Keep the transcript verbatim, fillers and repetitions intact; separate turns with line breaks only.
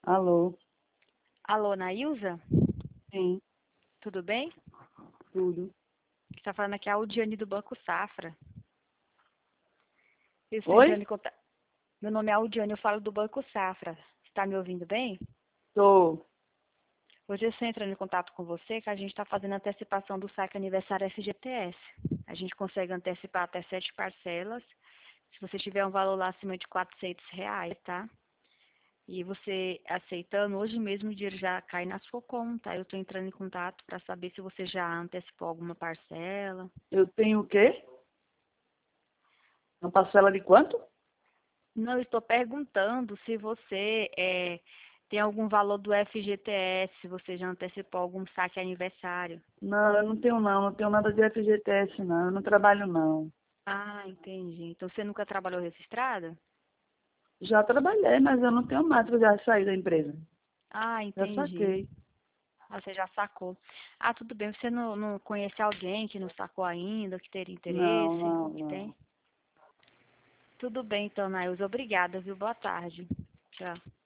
Alô?
Alô, Nailza?
Sim,
Tudo bem?
tudo.
Quem está falando aqui é a Audiane do Banco Safra. Eu estou entrando
Oi?
em contato. Meu nome é Audiane, eu falo do Banco Safra. Está me ouvindo bem?
Tô.
Hoje eu estou entrando em contato com você que a gente está fazendo antecipação do saque aniversário F G T S. A gente consegue antecipar até sete parcelas, se você tiver um valor lá acima de quatrocentos reais, tá? E você aceitando, hoje mesmo o dinheiro já cai na sua conta. Eu estou entrando em contato para saber se você já antecipou alguma parcela.
Eu tenho o quê? Uma parcela de quanto?
Não, eu estou perguntando se você é, tem algum valor do F G T S, se você já antecipou algum saque aniversário.
Não, eu não tenho não, não tenho nada de F G T S não, eu não trabalho não.
Ah, entendi. Então você nunca trabalhou registrada?
Já trabalhei, mas eu não tenho mais, porque eu já saí da empresa.
Ah,
Já
entendi.
saquei.
Ah, você já sacou. Ah, tudo bem. Você não, não conhece alguém que não sacou ainda, que teria
Não,
interesse,
não,
que tem?
não.
Tudo bem, então, Nailza. Obrigada, viu? Boa tarde. Tchau.